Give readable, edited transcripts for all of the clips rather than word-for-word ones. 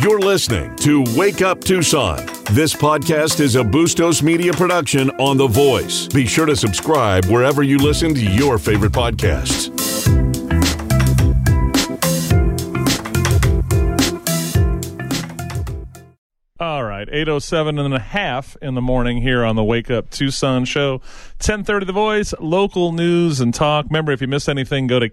You're listening to Wake Up Tucson. This podcast is a Bustos Media production on The Voice. Be sure to subscribe wherever you listen to your favorite podcasts. All right, 8:07 and a half in the morning here on the Wake Up Tucson show. 10:30 The Voice, local news and talk. Remember, if you miss anything, go to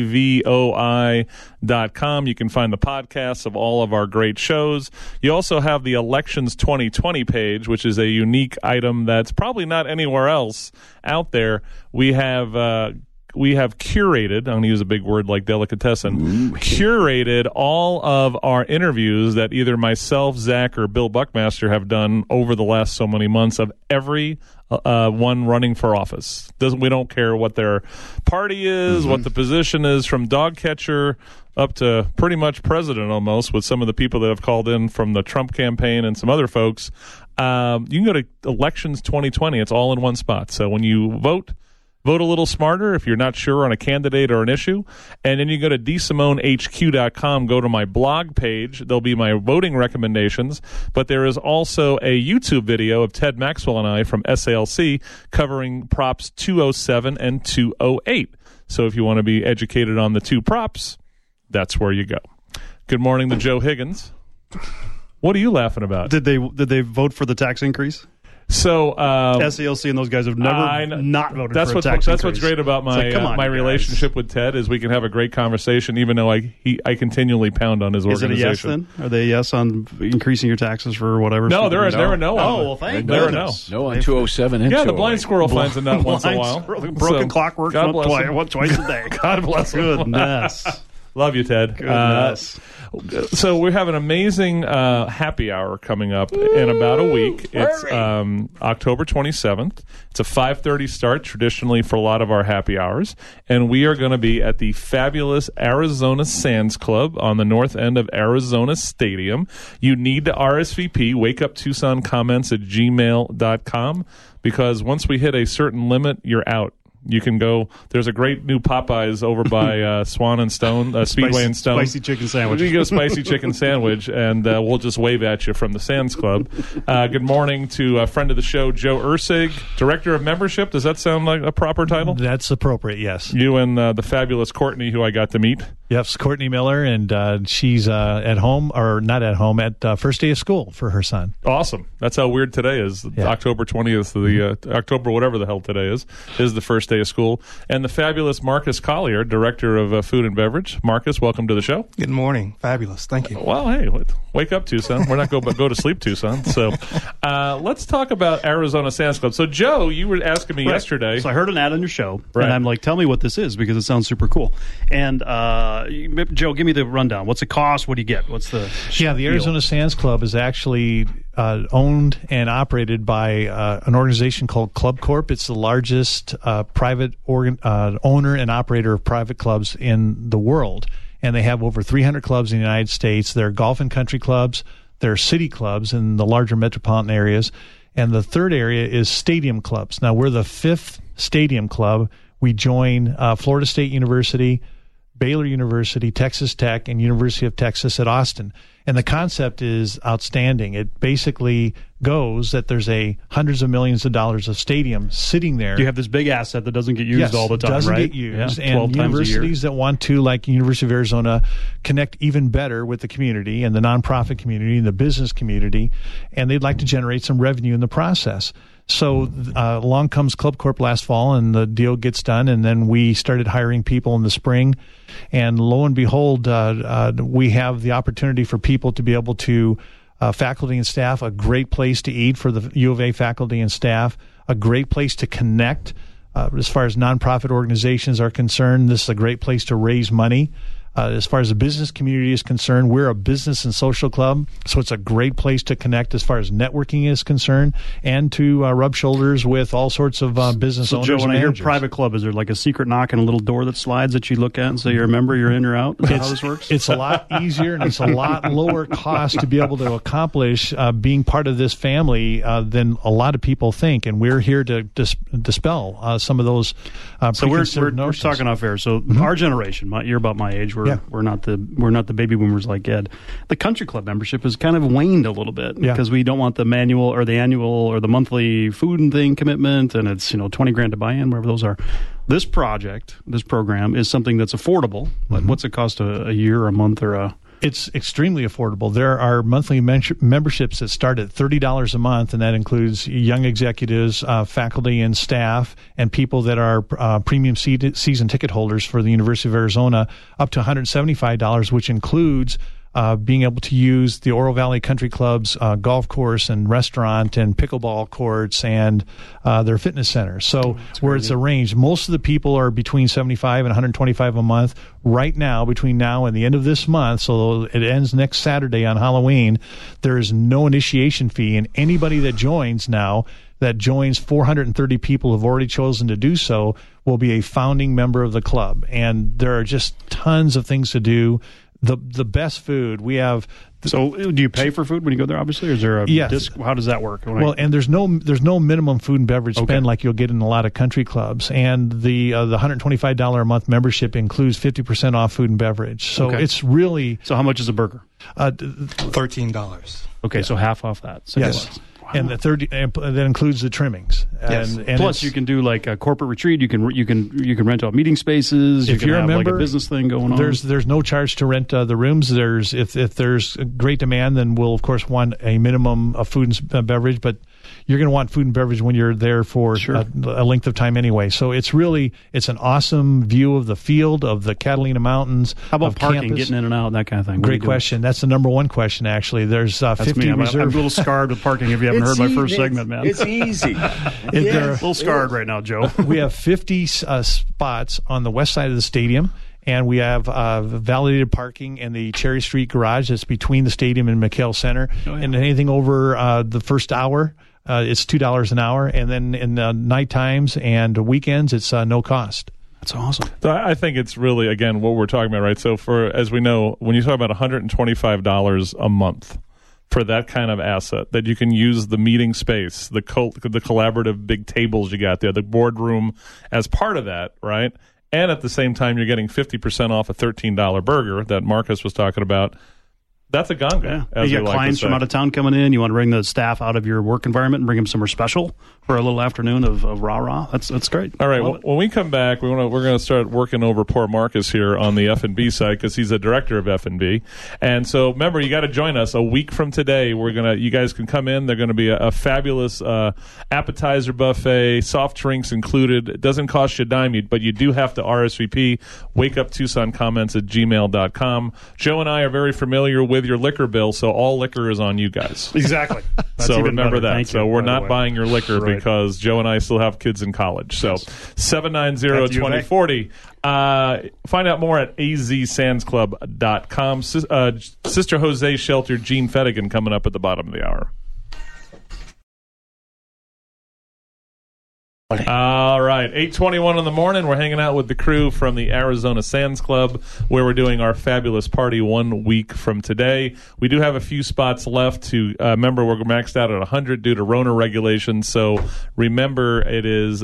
kvoi.com. You can find the podcasts of all of our great shows. You also have the Elections 2020 page, which is a unique item that's probably not anywhere else out there. We have curated, I'm going to use a big word like delicatessen, curated all of our interviews that either myself, Zach, or Bill Buckmaster have done over the last so many months of every one running for office. We don't care what their party is, what the position is, from dog catcher up to pretty much president almost, with some of the people that have called in from the Trump campaign and some other folks. You can go to Elections 2020. It's all in one spot. So when you vote a little smarter if you're not sure on a candidate or an issue. And then you go to DeSimoneHQ.com, go to my blog page. There'll be my voting recommendations. But there is also a YouTube video of Ted Maxwell and I from SALC covering Props 207 and 208. So if you want to be educated on the two props, that's where you go. Good morning to Joe Higgins. What are you laughing about? Did they vote for the tax increase? So SALC and those guys have never not voted for a tax increase. That's what's great about my relationship with Ted is we can have a great conversation, even though I continually pound on his organization. Is it a yes then? Are they a yes on increasing your taxes for whatever? No, they're a no. Oh, well, thank goodness. No on 207 and 208. Yeah, the blind squirrel finds a nut once in a while. Broken clock works twice a day. God bless him. Goodness. Love you, Ted. Goodness. So we have an amazing happy hour coming up in about a week. It's October 27th. It's a 5:30 start, traditionally for a lot of our happy hours. And we are going to be at the fabulous Arizona Sands Club on the north end of Arizona Stadium. You need to RSVP, wakeuptucsoncomments@gmail.com, because once we hit a certain limit, you're out. You can go. There's a great new Popeyes over by Swan and Stone, Speedway and Stone. Spicy chicken sandwich. You can get a spicy chicken sandwich, and we'll just wave at you from the Sands Club. Good morning to a friend of the show, Joe Ursig, Director of Membership. Does that sound like a proper title? That's appropriate, yes. You and the fabulous Courtney, who I got to meet. Yes, Courtney Miller, and she's at home, or not at home, at first day of school for her son. Awesome. That's how weird today is. Yeah. October 20th, the October whatever the hell today is the first day of school. And the fabulous Marcus Collier, Director of Food and Beverage. Marcus, welcome to the show. Good morning. Fabulous. Thank you. Well, hey, wake up, Tucson. We're not go to sleep, Tucson. So let's talk about Arizona Sands Club. So, Joe, you were asking me yesterday. So I heard an ad on your show, and I'm like, tell me what this is, because it sounds super cool. And Joe, give me the rundown. What's it cost? What do you get? What's the the Arizona Sands Club is actually owned and operated by an organization called Club Corp. It's the largest private owner and operator of private clubs in the world. And they have over 300 clubs in the United States. They're golf and country clubs. They're city clubs in the larger metropolitan areas. And the third area is stadium clubs. Now, we're the fifth stadium club. We join Florida State University, Baylor University, Texas Tech, and University of Texas at Austin. And the concept is outstanding. It basically goes that there's hundreds of millions of dollars of stadium sitting there. You have this big asset that doesn't get used all the time, doesn't right? get used. Yeah, 12 and times universities that want to, like University of Arizona, connect even better with the community and the nonprofit community and the business community, and they'd like to generate some revenue in the process. So along comes Club Corp last fall, and the deal gets done, and then we started hiring people in the spring. And lo and behold, we have the opportunity for people to be able to, faculty and staff, a great place to eat for the U of A faculty and staff, a great place to connect. As far as nonprofit organizations are concerned, this is a great place to raise money. As far as the business community is concerned, we're a business and social club, so it's a great place to connect as far as networking is concerned, and to rub shoulders with all sorts of business owners. So, Joe, when and I hear managers. private club, is there like a secret knock and a little door that slides that you look at and say you're a member, you're in or out? Is that how this works? It's a lot easier, and it's a lot lower cost to be able to accomplish being part of this family than a lot of people think, and we're here to dispel some of those so we're notions. talking off air. So our generation, you're about my age, we're We're not the baby boomers like Ed. The country club membership has kind of waned a little bit because we don't want the annual or the monthly food and thing commitment, and it's $20,000 to buy in, whatever those are. This program is something that's affordable. Mm-hmm. What's it cost a year, or a month, or a? It's extremely affordable. There are monthly memberships that start at $30 a month, and that includes young executives, faculty and staff, and people that are premium season ticket holders for the University of Arizona, up to $175, which includes being able to use the Oro Valley Country Club's golf course and restaurant and pickleball courts and their fitness center. So where it's arranged, most of the people are between $75 and $125 a month. Right now, between now and the end of this month, so it ends next Saturday on Halloween, there is no initiation fee, and anybody that joins 430 people who have already chosen to do so, will be a founding member of the club. And there are just tons of things to do. The best food we have. So, do you pay for food when you go there? Obviously, or is there a disc? How does that work? And there's no minimum food and beverage spend like you'll get in a lot of country clubs. And the $125 a month membership includes 50% off food and beverage. So it's really. So how much is a burger? $13. Okay, so half off that. So yes. Wow. And that includes the trimmings. Yes. And plus, you can do like a corporate retreat. You can rent out meeting spaces. If you're a member, like a business thing going on. There's no charge to rent the rooms. If there's a great demand, then we'll of course want a minimum of food and beverage. But you're going to want food and beverage when you're there for a length of time anyway. So it's an awesome view of the field, of the Catalina Mountains. How about parking, campus. getting in and out, that kind of thing? Great question. That's the number one question, actually. There's 50 reserved. I'm a little scarred with parking if you haven't heard my first segment, man. It's easy. A little scarred right now, Joe. We have 50 spots on the west side of the stadium. And we have validated parking in the Cherry Street garage that's between the stadium and McHale Center. Oh, yeah. And anything over the first hour, it's $2 an hour. And then in night times and weekends, it's no cost. That's awesome. So I think it's really, again, what we're talking about, right? So as we know, when you talk about $125 a month for that kind of asset, that you can use the meeting space, the collaborative big tables you got there, the boardroom as part of that, right? And at the same time, you're getting 50% off a $13 burger that Marcus was talking about. That's a ganga. Yeah. You got clients from out of town coming in. You want to bring the staff out of your work environment and bring them somewhere special for a little afternoon of rah-rah. That's great. All right. When we come back, we're going to start working over poor Marcus here on the F&B side because he's a director of F&B. And so remember, you got to join us a week from today. You guys can come in. They're going to be a fabulous appetizer buffet, soft drinks included. It doesn't cost you a dime, but you do have to RSVP. wakeuptucsoncomments@gmail.com. Joe and I are very familiar with your liquor bill, so all liquor is on you guys. Exactly. So remember that. Thank so you, we're not buying your liquor because Joe and I still have kids in college. So 790-2040. Find out more at azsandsclub.com. Sister Jose Shelter, Gene Fettigan coming up at the bottom of the hour. All right, 8:21 in the morning. We're hanging out with the crew from the Arizona Sands Club, where we're doing our fabulous party 1 week from today. We do have a few spots left to remember. We're maxed out at 100 due to Rona regulations. So remember, it is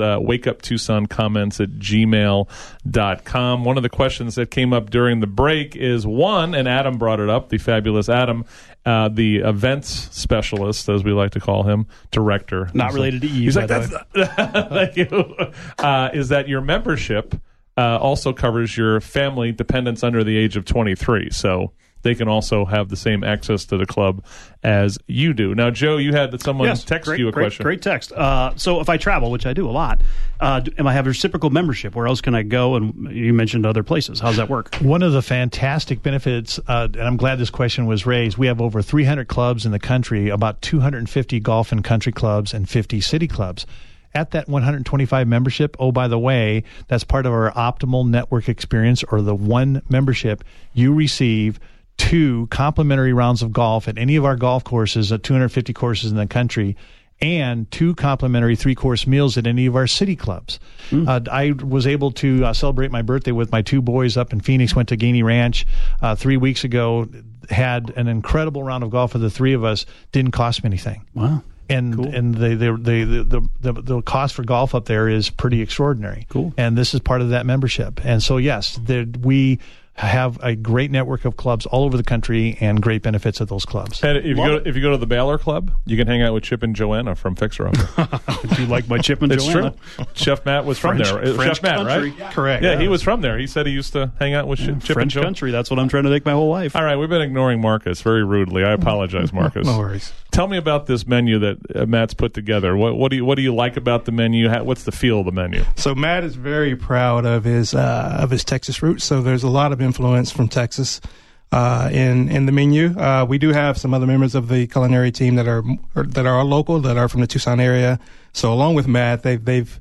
wakeuptucsoncomments@gmail.com. One of the questions that came up during the break is one, and Adam brought it up. The fabulous Adam. The events specialist, as we like to call him, director. Not related to Eve. He's like, thank you. Is that your membership also covers your family dependents under the age of 23. So they can also have the same access to the club as you do. Now, Joe, you had someone text you a question. Great text. So if I travel, which I do a lot, am I have a reciprocal membership? Where else can I go? And you mentioned other places. How does that work? One of the fantastic benefits, and I'm glad this question was raised, we have over 300 clubs in the country, about 250 golf and country clubs, and 50 city clubs. At that 125 membership, oh, by the way, that's part of our optimal network experience, or the one membership. You receive 2 complimentary rounds of golf at any of our golf courses, at 250 courses in the country, and 2 complimentary 3-course meals at any of our city clubs. I was able to celebrate my birthday with my 2 boys up in Phoenix, went to Gainey Ranch 3 weeks ago, had an incredible round of golf for the 3 of us, didn't cost me anything. Wow. And cool. and the cost for golf up there is pretty extraordinary. Cool. And this is part of that membership. And so yes, we have a great network of clubs all over the country and great benefits at those clubs. And if you go to the Baylor Club, you can hang out with Chip and Joanna from Fixer Upper. Do you like my Chip and Joanna? True. Chef Matt was from there. French Chef Matt, country. right? Yeah. Correct. Yeah, he was from there. He said he used to hang out with Chip and French Joanna. country. That's what I'm trying to make my whole life. All right, we've been ignoring Marcus very rudely. I apologize, Marcus. No worries. Tell me about this menu that Matt's put together. What do you like about the menu? What's the feel of the menu? So Matt is very proud of his Texas roots. So there's a lot of influence from Texas in the menu. We do have some other members of the culinary team that are local, that are from the Tucson area. So along with Matt, they've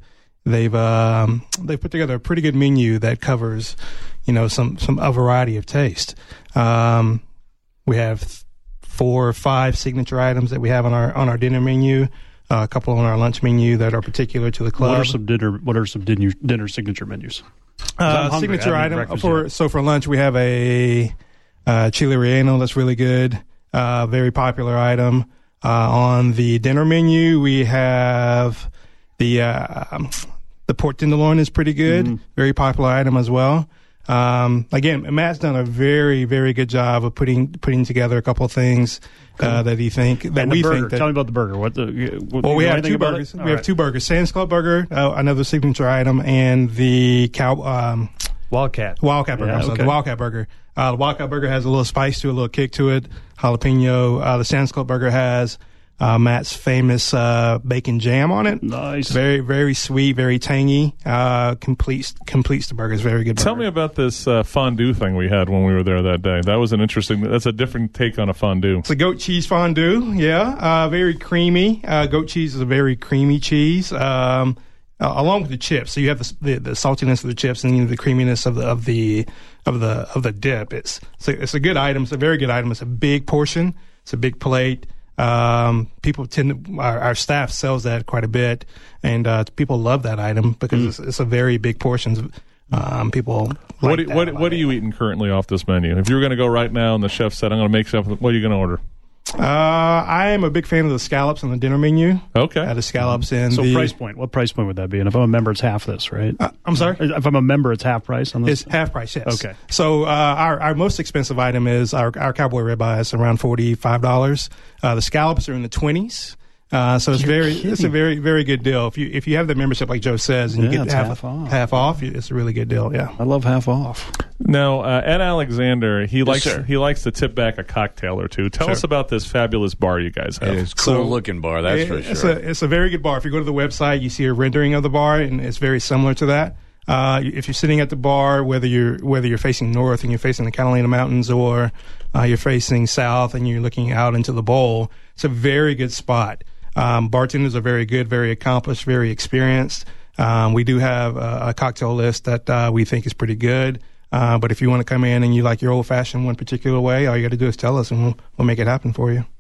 put together a pretty good menu that covers, a variety of taste. We have 4 or 5 signature items that we have on our dinner menu. A couple on our lunch menu that are particular to the club. What are some dinner signature menus? Signature item for lunch we have a chile relleno that's really good, very popular item. On the dinner menu we have the pork tenderloin is pretty good, very popular item as well. Again, Matt's done a very, very good job of putting together a couple of things that we think. Tell me about the burger. We have 2 burgers. We have 2 burgers: Sam's Club burger, another signature item, and the Wildcat burger. Yeah, okay. The Wildcat burger. The Wildcat burger has a little spice to it, a little kick to it. Jalapeno. The Sam's Club burger has Matt's famous bacon jam on it. Nice. Very, very sweet, very tangy. Completes the burger. It's very good burger. Tell me about this fondue thing we had when we were there that day. That was that's a different take on a fondue. It's a goat cheese fondue, yeah. Very creamy. Goat cheese is a very creamy cheese. Along with the chips, so you have the saltiness of the chips and the creaminess of the dip. It's a good item. It's a very good item. It's a big portion. It's a big plate. People our staff sells that quite a bit, and people love that item because it's a very big portion. People. What are you eating currently off this menu? If you were going to go right now and the chef said, "I'm going to make something," what are you going to order? I am a big fan of the scallops on the dinner menu. Okay. The scallops and price point. What price point would that be? And if I'm a member, it's half this, right? I'm sorry? If I'm a member, it's half price on this? It's half price, yes. Okay. So our most expensive item is our cowboy ribeye. It's around $45. The scallops are in the 20s. So it's a very, very good deal. If you have the membership like Joe says and you get half off, it's a really good deal. Yeah. I love half off. Now, Ed Alexander, he likes to tip back a cocktail or two. Tell us about this fabulous bar you guys have. It's a cool looking bar, that's for sure. It's a very good bar. If you go to the website, you see a rendering of the bar, and it's very similar to that. If you're sitting at the bar, whether you're facing north and you're facing the Catalina Mountains, or you're facing south and you're looking out into the bowl, it's a very good spot. Bartenders are very good, very accomplished, very experienced. We do have a cocktail list that we think is pretty good. But if you want to come in and you like your old-fashioned one particular way, all you got to do is tell us, and we'll make it happen for you.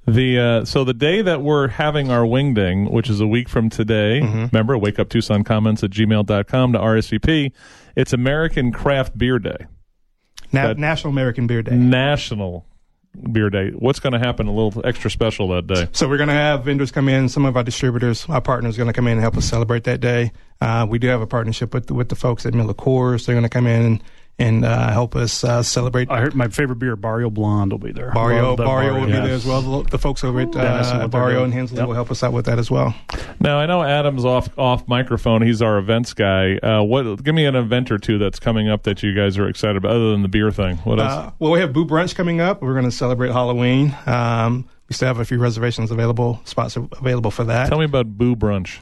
So the day that we're having our wingding, which is a week from today, remember, wakeuptucsoncomments@gmail.com to RSVP. It's American Craft Beer Day. National American Beer Day. National Beer Day. What's going to happen a little extra special that day? So we're going to have vendors come in. Some of our distributors, our partners, are going to come in and help us celebrate that day. We do have a partnership with the folks at Miller Coors. They're going to come in and help us celebrate. I heard my favorite beer, Barrio Blonde, will be there. Barrio will be there as well. The folks over at Barrio and Hensley will help us out with that as well. Now, I know Adam's off microphone. He's our events guy. Give me an event or two that's coming up that you guys are excited about, other than the beer thing. What else? Well, we have Boo Brunch coming up. We're going to celebrate Halloween. We still have a few spots available for that. Tell me about Boo Brunch.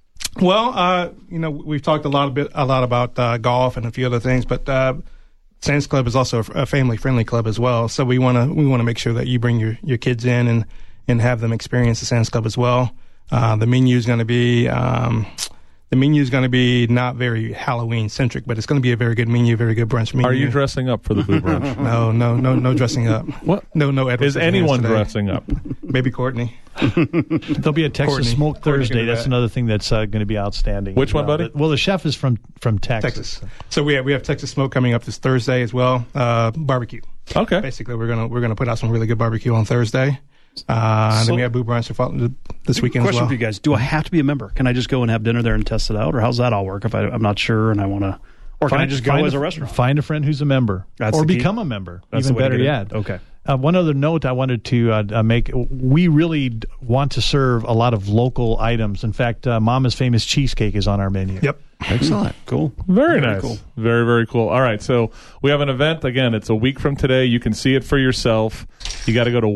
Well, we've talked a lot about golf and a few other things, but Sam's Club is also a family-friendly club as well. So we want to make sure that you bring your kids in and have them experience the Sam's Club as well. The menu is going to be not very Halloween centric, but it's going to be a very good menu, very good brunch menu. Are you dressing up for the Boo Brunch? No dressing up. What? No. Edward Is anyone dressing up? Maybe Courtney. There'll be a Texas Smoke Thursday. That's another thing that's going to be outstanding. Which one, buddy? Well, the chef is from Texas. So we have Texas Smoke coming up this Thursday as well. Barbecue. Okay. Basically, we're gonna put out some really good barbecue on Thursday. And then we have Boo Brunch this weekend as well. Question for you guys: do I have to be a member? Can I just go and have dinner there and test it out, or how's that all work? If I'm not sure and I want to Or can I just go as a restaurant? Find a friend who's a member. Or become a member. That's even better yet. Okay. One other note I wanted to make. We really want to serve a lot of local items. In fact, Mama's Famous Cheesecake is on our menu. Yep. Excellent. Cool. Very nice. Cool. Very, very cool. All right. So we have an event. Again, it's a week from today. You can see it for yourself. You got to go to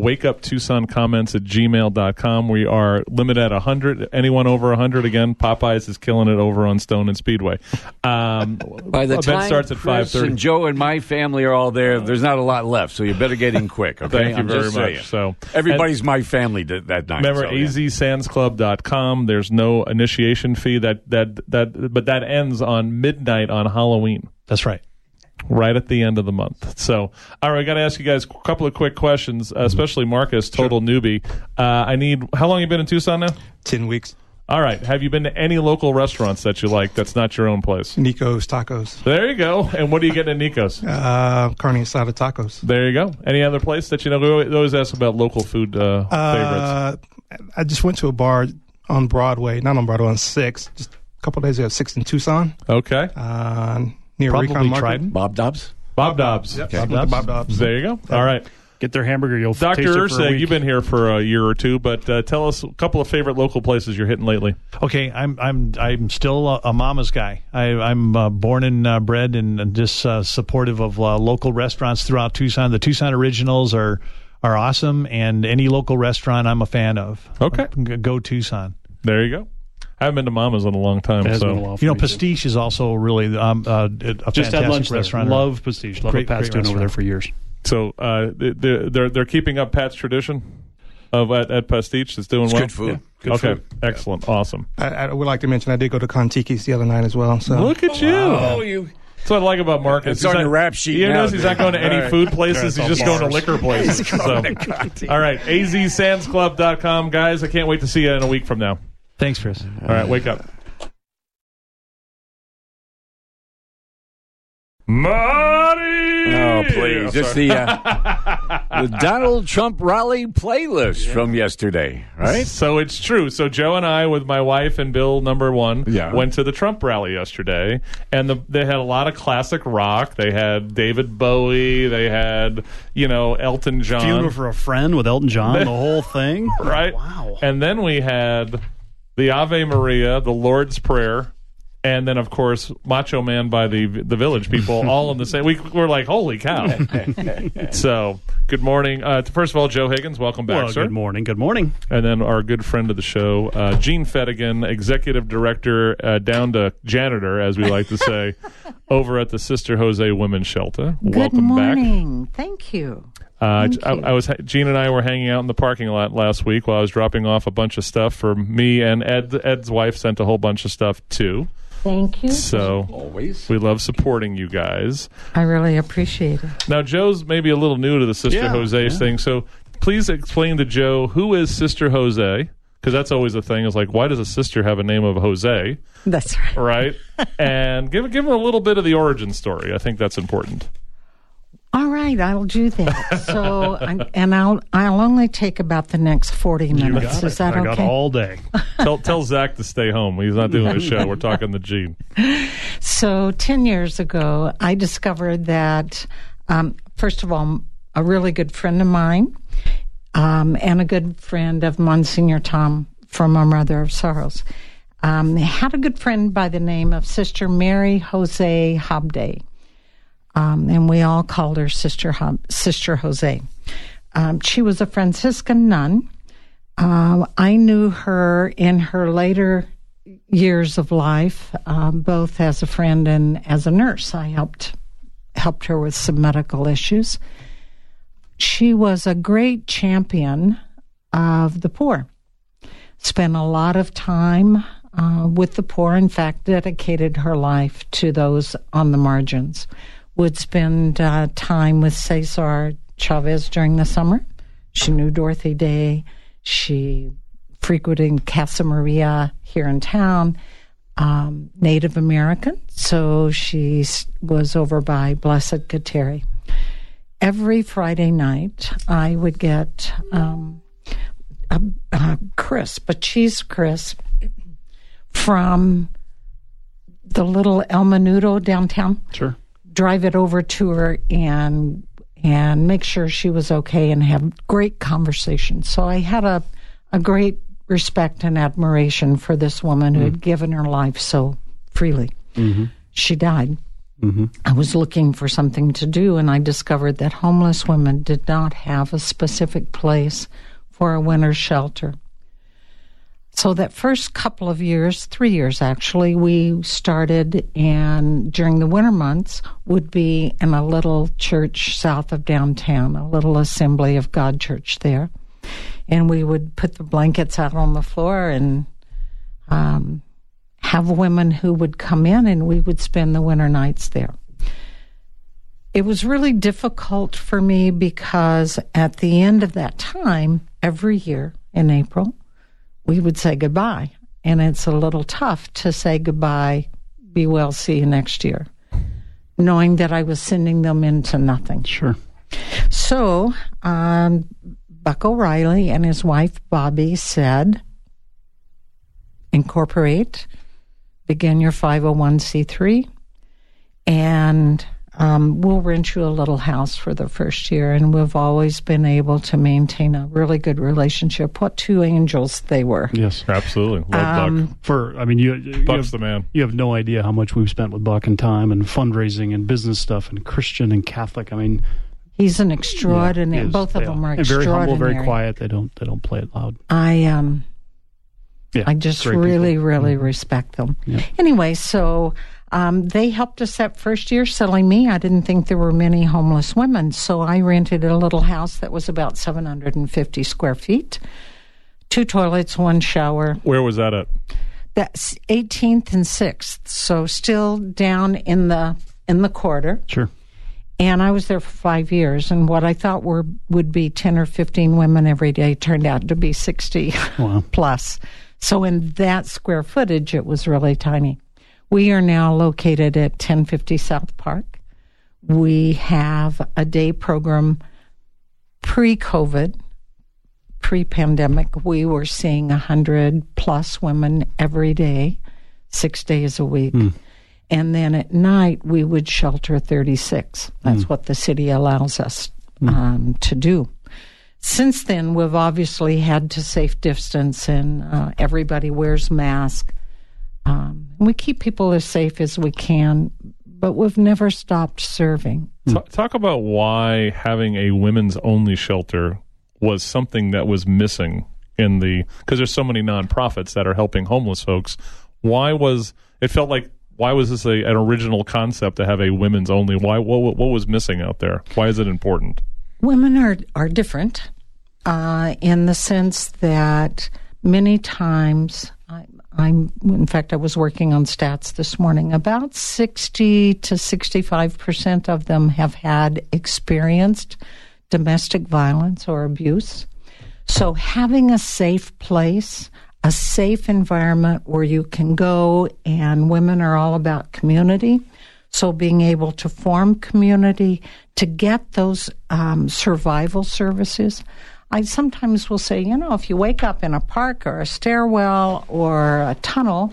wakeuptucsoncomments@gmail.com. We are limited at 100. Anyone over 100, again, Popeyes is killing it over on Stone and Speedway. By the time starts at Chris 5:30. and Joe and my family are all there, there's not a lot left, so you better get in quick. Okay? Thank you I'm very just much. saying. So everybody's my family that night. Remember, so, yeah. azsandsclub.com. There's no initiation fee. But that ends on midnight on Halloween. That's right. Right at the end of the month. So, all right, I got to ask you guys a couple of quick questions, especially Marcus, total newbie. How long have you been in Tucson now? 10 weeks. All right. Have you been to any local restaurants that you like that's not your own place? Nico's Tacos. There you go. And what do you get at Nico's? Carne asada tacos. There you go. Any other place that you know? We always ask about local food favorites. I just went to a bar on Broadway, not on Broadway, on 6th, just a couple of days ago, 6th in Tucson. Okay. Near Probably Recon Market. Trident. Bob Dobbs? Bob Dobbs. Yep, Okay. Bob Dobbs. There you go. All right. Get their hamburger. You'll Dr. taste it for a Ursig, week. you've been here for a year or two, but tell us a couple of favorite local places you're hitting lately. Okay, I'm still a mama's guy. I'm born and bred and just supportive of local restaurants throughout Tucson. The Tucson Originals are awesome, and any local restaurant I'm a fan of. Okay. Go Tucson. There you go. I haven't been to Mama's in a long time. It has so been a while for me, too. Pastiche is also really a Just fantastic had lunch there. restaurant. Love Pastiche. Love Great- what Pat's great doing over there for years. So they're keeping up Pat's tradition of at Pastiche. It's doing well. Good food. Yeah. Good Okay, food. excellent, awesome. I would like to mention I did go to Contiki's the other night as well. So Look at you. Oh, you. That's what I like about Marcus. It's on your rap sheet You now, notice he's not going to any All right. food places. He's just going to liquor places. So. All right, azsandsclub.com. Guys, I can't wait to see you in a week from now. Thanks, Chris. All right, wake up. Marty! Oh, please. It's the Donald Trump rally playlist from yesterday, right? So it's true. So Joe and I, with my wife and Bill, number one, went to the Trump rally yesterday, and they had a lot of classic rock. They had David Bowie. They had, Elton John. Funeral for a Friend with Elton John, the whole thing. Right? Wow. And then we had the Ave Maria, the Lord's Prayer, and then, of course, Macho Man by the Village People, all in the same. We're like, holy cow. So, good morning. First of all, Joe Higgins, welcome back, sir. Good morning. Good morning. And then our good friend of the show, Gene Fettigan, Executive Director, down to janitor, as we like to say, over at the Sister Jose Women's Shelter. Welcome back. Good morning. Thank you. Gene and I were hanging out in the parking lot last week while I was dropping off a bunch of stuff for me, and Ed's wife sent a whole bunch of stuff too. Thank you. So Always. we love supporting you guys. I really appreciate it. Now Joe's maybe a little new to the Sister Jose thing, so please explain to Joe, who is Sister Jose? Because that's always a thing. Is like, why does a sister have a name of Jose? That's right. Right? And give him a little bit of the origin story. I think that's important. All right, I'll do that. So, I'll only take about the next 40 minutes. Is that I okay? got all day. Tell Zach to stay home. He's not doing a show. We're talking to Gene. So 10 years ago, I discovered that, first of all, a really good friend of mine and a good friend of Monsignor Tom from our Mother of Sorrows had a good friend by the name of Sister Mary Jose Habde. And we all called her Sister Jose. She was a Franciscan nun. I knew her in her later years of life, both as a friend and as a nurse. I helped her with some medical issues. She was a great champion of the poor. Spent a lot of time with the poor. In fact, dedicated her life to those on the margins. Would spend time with Cesar Chavez during the summer. She knew Dorothy Day. She frequented Casa Maria here in town, Native American, so she was over by Blessed Kateri. Every Friday night, I would get a cheese crisp from the little El Menudo downtown. Sure. Drive it over to her and make sure she was okay and have great conversations. So I had a great respect and admiration for this woman who had given her life so freely. Mm-hmm. She died. Mm-hmm. I was looking for something to do, and I discovered that homeless women did not have a specific place for a winter shelter. So that first couple of years, 3 years actually, we started, and during the winter months would be in a little church south of downtown, a little Assembly of God church there. And we would put the blankets out on the floor and have women who would come in, and we would spend the winter nights there. It was really difficult for me because at the end of that time, every year in April, we would say goodbye. And it's a little tough to say goodbye, be well, see you next year, knowing that I was sending them into nothing. Sure. So Buck O'Reilly and his wife, Bobby, said, incorporate, begin your 501c3, and we'll rent you a little house for the first year. And we've always been able to maintain a really good relationship. What two angels they were. Yes, absolutely. Love Buck. Buck's the man. You have no idea how much we've spent with Buck and time and fundraising and business stuff and Christian and Catholic. I mean, he's an extraordinary. Both of them are and extraordinary. Very humble, very quiet. They don't play it loud. I just really respect them. Yeah. Anyway, so they helped us that first year selling me. I didn't think there were many homeless women, so I rented a little house that was about 750 square feet, 2 toilets, 1 shower. Where was that at? That's 18th and 6th, so still down in the quarter. Sure. And I was there for 5 years, and what I thought would be 10 or 15 women every day turned out to be 60 plus. So in that square footage, it was really tiny. We are now located at 1050 South Park. We have a day program pre-COVID, pre-pandemic. We were seeing 100 plus women every day, 6 days a week. And then at night, we would shelter 36. That's what the city allows us to do. Since then, we've obviously had to safe distance, and everybody wears masks. We keep people as safe as we can, but we've never stopped serving. Talk about why having a women's only shelter was something that was missing because there's so many nonprofits that are helping homeless folks. Why was this an original concept to have a women's only? Why? What was missing out there? Why is it important? Women are different in the sense that many times, in fact, I was working on stats this morning, about 60 to 65% of them have had experienced domestic violence or abuse. So having a safe place, a safe environment where you can go, and women are all about community. So being able to form community, to get those survival services. I sometimes will say, if you wake up in a park or a stairwell or a tunnel,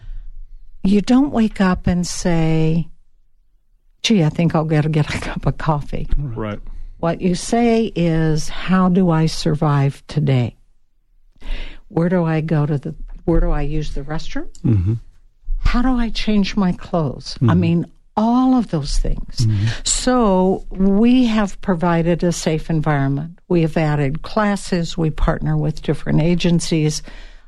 you don't wake up and say, gee, I think I'll get a cup of coffee. Right. What you say is, how do I survive today? Where do I go where do I use the restroom? Mm-hmm. How do I change my clothes? Mm-hmm. I mean, all of those things. Mm-hmm. So we have provided a safe environment. We have added classes. We partner with different agencies.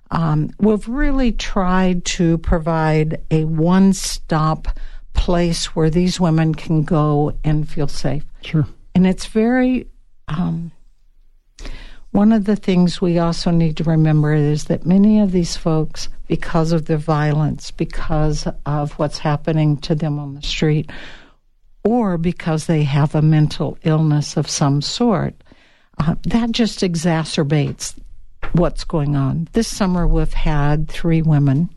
We've really tried to provide a one-stop place where these women can go and feel safe. Sure. And it's very... one of the things we also need to remember is that many of these folks, because of the violence, because of what's happening to them on the street, or because they have a mental illness of some sort, that just exacerbates what's going on. This summer we've had 2 women,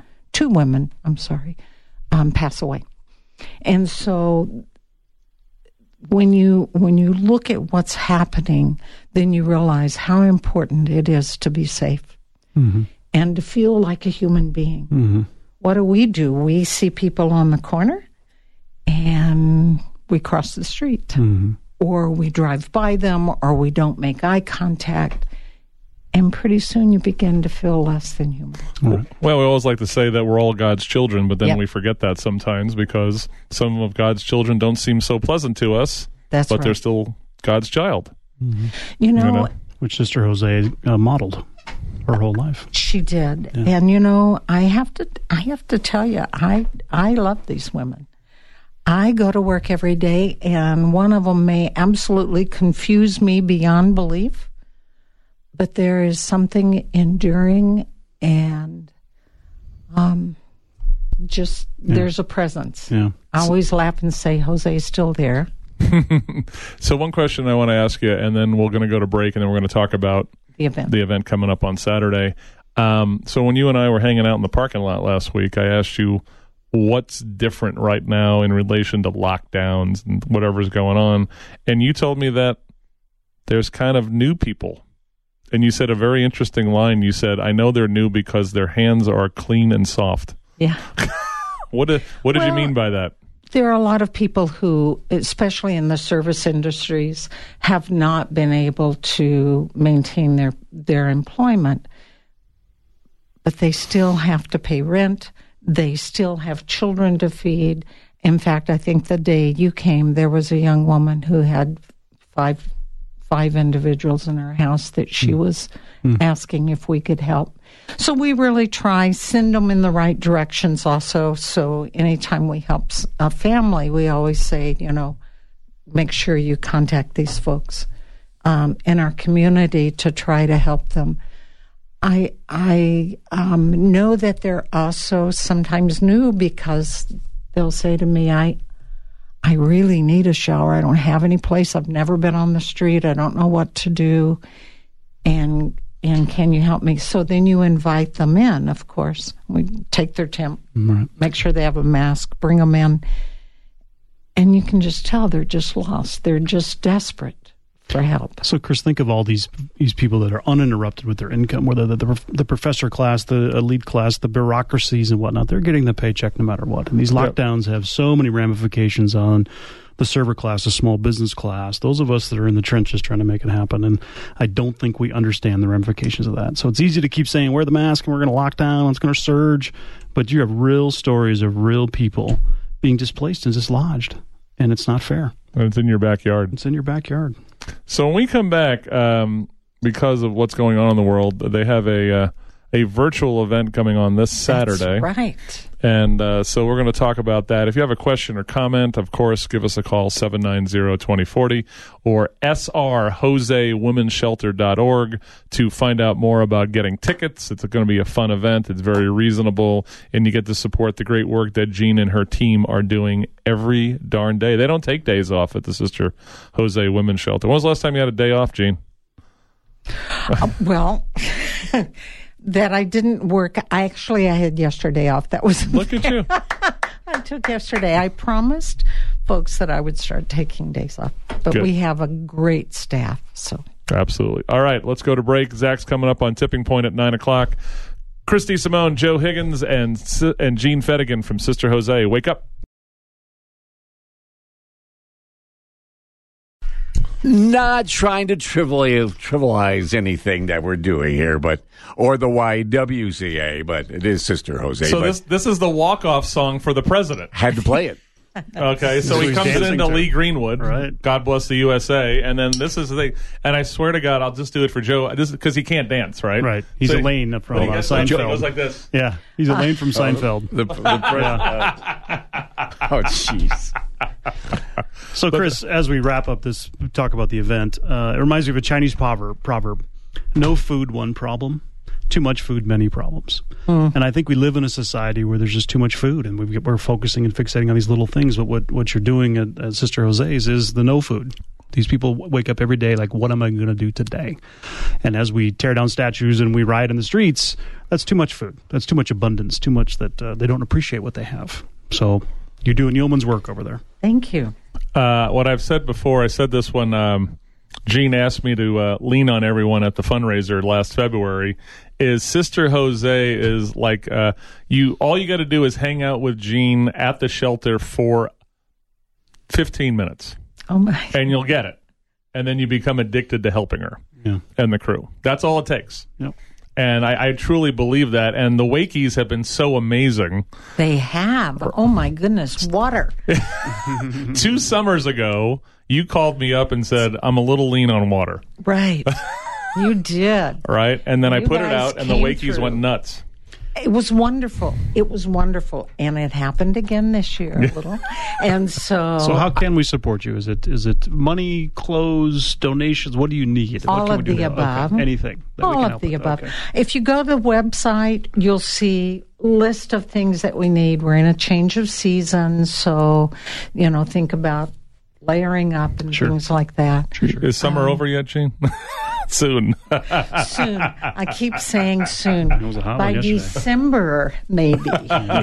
pass away. And so when you look at what's happening, then you realize how important it is to be safe and to feel like a human being. what do? We see people on the corner and we cross the street. Mm-hmm. Or we drive by them, or we don't make eye contact. And pretty soon you begin to feel less than human. Right. Well, we always like to say that we're all God's children, but then we forget that sometimes because some of God's children don't seem so pleasant to us, but they're still God's child. Mm-hmm. You know, which Sister Jose modeled her whole life. She did. Yeah. And, I have to tell you, I love these women. I go to work every day, and one of them may absolutely confuse me beyond belief, but there is something enduring and there's a presence. Yeah. I always laugh and say, Jose's still there. So one question I want to ask you, and then we're going to go to break, and then we're going to talk about the event coming up on Saturday. So when you and I were hanging out in the parking lot last week, I asked you, what's different right now in relation to lockdowns and whatever's going on? And you told me that there's kind of new people. And you said a very interesting line. You said, I know they're new because their hands are clean and soft. Yeah. What did you mean by that? There are a lot of people who, especially in the service industries, have not been able to maintain their employment, but they still have to pay rent. They still have children to feed. In fact, I think the day you came, there was a young woman who had five individuals in her house that she was asking if we could help. So we really try, send them in the right directions also. So anytime we help a family, we always say, make sure you contact these folks in our community to try to help them. I know that they're also sometimes new because they'll say to me, I really need a shower. I don't have any place. I've never been on the street. I don't know what to do. And can you help me? So then you invite them in, of course. We take their temp, make sure they have a mask, bring them in. And you can just tell they're just lost. They're just desperate for help. So, Chris, think of all these people that are uninterrupted with their income, whether the professor class, the elite class, the bureaucracies and whatnot. They're getting the paycheck no matter what. And these lockdowns have so many ramifications on the server class, the small business class, those of us that are in the trenches trying to make it happen. And I don't think we understand the ramifications of that. So it's easy to keep saying, wear the mask and we're going to lock down, it's going to surge. But you have real stories of real people being displaced and dislodged. And it's not fair. And it's in your backyard. It's in your backyard. So when we come back, because of what's going on in the world, they have a virtual event coming on this Saturday. That's right. And so we're going to talk about that. If you have a question or comment, of course, give us a call, 790-2040, or srjosewomensshelter.org to find out more about getting tickets. It's going to be a fun event. It's very reasonable, and you get to support the great work that Jean and her team are doing every darn day. They don't take days off at the Sister Jose Women's Shelter. When was the last time you had a day off, Jean? Well... that I didn't work. I had yesterday off. That was look at you. I took yesterday. I promised folks that I would start taking days off. But Good. We have a great staff. So absolutely. All right, let's go to break. Zach's coming up on Tipping Point at 9:00. Christy Simone, Joe Higgins, and Jean Fettigan from Sister Jose. Wake up. Not trying to trivialize anything that we're doing here, or the YWCA, but it is Sister Jose. So this is the walk-off song for the president. Had to play it. Okay, so he comes into Lee Greenwood, right? God bless the USA, and then this is the thing. And I swear to God, I'll just do it for Joe. This is because he can't dance, right? Right. He's Elaine from Seinfeld. He goes like this. Yeah, he's Elaine from Seinfeld. Oh, jeez. So, Chris, as we wrap up this, talk about the event, it reminds me of a Chinese proverb: "No food, one problem. Too much food, many problems." And I think we live in a society where there's just too much food, and we're focusing and fixating on these little things. But what you're doing at Sister Jose's is the no food. These people wake up every day like, what am I going to do today? And as we tear down statues and we riot in the streets, that's too much food. That's too much abundance, too much that they don't appreciate what they have. So you're doing yeoman's work over there. Thank you. What I've said before, I said this when Gene asked me to lean on everyone at the fundraiser last February. Is Sister Jose is like all you got to do is hang out with Gene at the shelter for 15 minutes. Oh my! And you'll get it, and then you become addicted to helping her and the crew. That's all it takes. Yep. And I truly believe that. And the Wakeys have been so amazing. They have. Oh, my goodness. Water. 2 summers ago, you called me up and said, I'm a little lean on water. Right. You did. Right? And then I put it out, and the Wakeys through. went nuts. It was wonderful. It was wonderful. And it happened again this year a little. And so... So how can we support you? Is it money, clothes, donations? What do you need? All of the above. Okay. Anything. All of the above. Okay. If you go to the website, you'll see list of things that we need. We're in a change of season, so, think about layering up and things like that. Sure. Is summer over yet, Gene? Soon. Soon. I keep saying soon. It was a hot By one yesterday. December, maybe.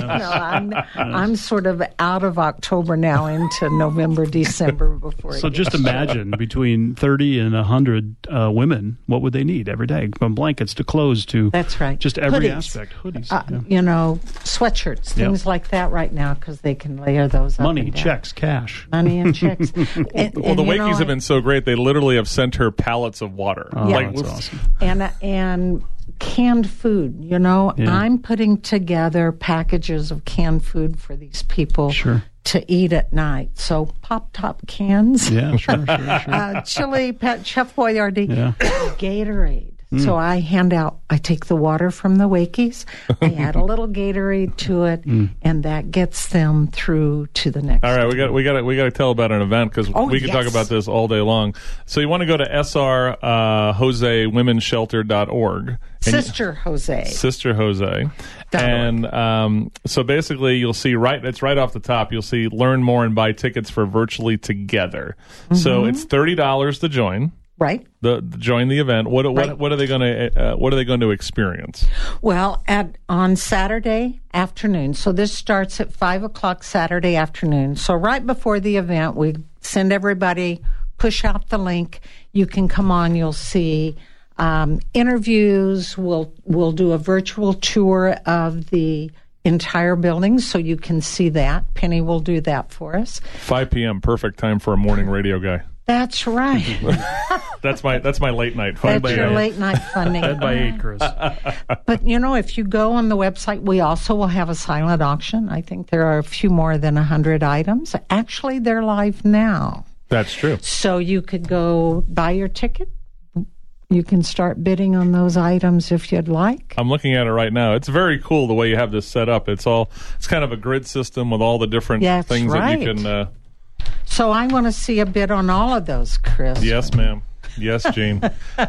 I'm sort of out of October now into November, December before. So just imagine between 30 and 100 women, what would they need every day? From blankets to clothes to that's right. Just every Hoodies. aspect. Hoodies. Sweatshirts, things like that right now because they can layer those up. Money, checks, cash. Money and checks. Well, the Wakeys have been so great, they literally have sent her pallets of water. Oh, Yeah. that's awesome. And canned food. I'm putting together packages of canned food for these people to eat at night. So Pop-Top cans. Yeah, sure. Chili, Chef Boyardee. Yeah. Gatorade. So I take the water from the Wakeys, I add a little Gatorade to it, and that gets them through to the next. All right, we got to tell about an event because we can talk about this all day long. So you want to go to srjosewomensshelter.org. Sister Jose. Sister Jose. And so basically you'll see it's right off the top, you'll see learn more and buy tickets for Virtually Together. So it's $30 to join. Right. Join the event. What are they going to experience? Well, on Saturday afternoon. So this starts at 5:00 Saturday afternoon. So right before the event, we send everybody, push out the link. You can come on. You'll see interviews. We'll do a virtual tour of the entire building, so you can see that. Penny will do that for us. 5 p.m. Perfect time for a morning radio guy. That's right. That's my late night fun. That's your late night funding. Fed by 8, Chris. But, if you go on the website, we also will have a silent auction. I think there are a few more than 100 items. Actually, they're live now. That's true. So you could go buy your ticket. You can start bidding on those items if you'd like. I'm looking at it right now. It's very cool the way you have this set up. It's kind of a grid system with all the different things that you can... So I want to see a bid on all of those, Chris. Yes, ma'am. Yes, Gene.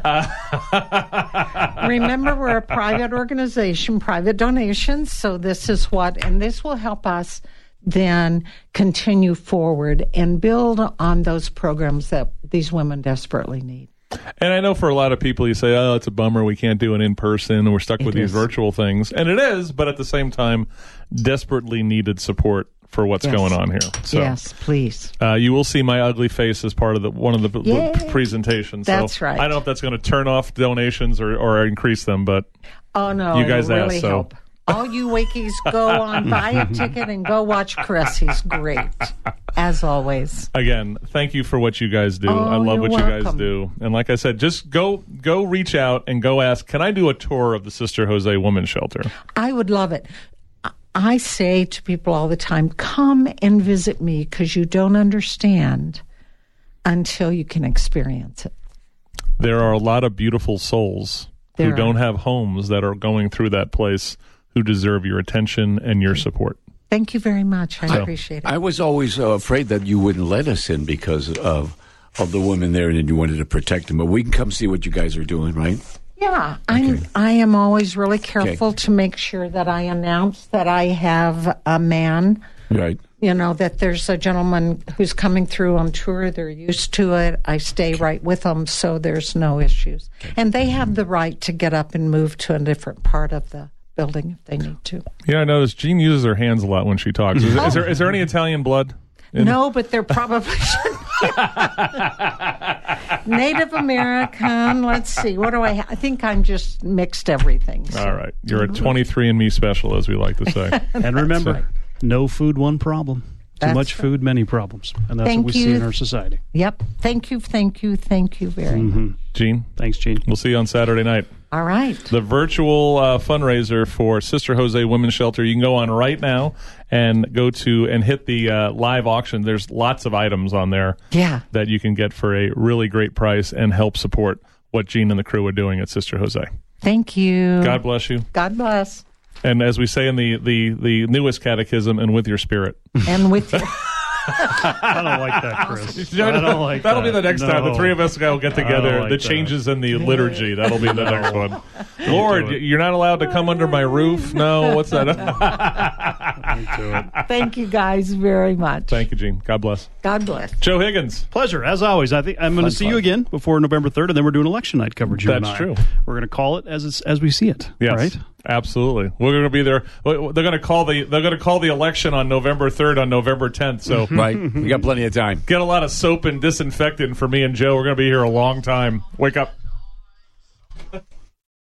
Remember, we're a private organization, private donations. So this is and this will help us then continue forward and build on those programs that these women desperately need. And I know for a lot of people, you say, oh, it's a bummer we can't do it in person and we're stuck with these virtual things. And it is, but at the same time, desperately needed support for what's going on here. So, yes, please. You will see my ugly face as part of one of the presentations. That's so right. I don't know if that's going to turn off donations or increase them, but oh no, you guys really asked. So help. All you Wakeys, go on, buy a ticket, and go watch Chris. He's great, as always. Again, thank you for what you guys do. I love what you guys do. And like I said, just go reach out and go ask, can I do a tour of the Sister Jose Women's Shelter? I would love it. I say to people all the time, come and visit me because you don't understand until you can experience it. There are a lot of beautiful souls who don't have homes that are going through that place who deserve your attention and your support. Thank you very much. I appreciate it. I was always afraid that you wouldn't let us in because of the women there and you wanted to protect them. But we can come see what you guys are doing, right? Yeah, I am always really careful to make sure that I announce that I have a man. Right. That there's a gentleman who's coming through on tour. They're used to it. I stay right with them, so there's no issues. And they have the right to get up and move to a different part of the building if they need to. Yeah, I noticed Jean uses her hands a lot when she talks. Is there any Italian blood? No, but there probably should be. Native American. Let's see. What do I think I'm just mixed everything. So. All right. You're a 23andMe special, as we like to say. And remember, right. no food, one problem. Too That's much food, many problems. And that's what we see in our society. Yep. Thank you very much. Gene? Thanks, Gene. We'll see you on Saturday night. All right. The virtual fundraiser for Sister Jose Women's Shelter. You can go on right now and go to and hit the live auction. There's lots of items on there that you can get for a really great price and help support what Gene and the crew are doing at Sister Jose. Thank you. God bless you. God bless. And as we say in the newest catechism, and with your spirit. And with you. I don't like that, Chris. I don't like That'll that. be the next time. The three of us will get together. like The that. changes in the liturgy. That'll be the next one. Lord, you're not allowed to come under my roof? No, what's that? Thank you guys very much. Thank you, Gene. God bless. God bless. Joe Higgins. Pleasure, as always. I think I'm going to see you again before November 3rd, and then we're doing election night coverage. You and That's I. true. We're going to call it as we see it. Yes, Right? absolutely. We're going to be there. They're going to call the election on November 3rd on November 10th. So Right. We got plenty of time. get a lot of soap and disinfectant for me and Joe. We're going to be here a long time. Wake up.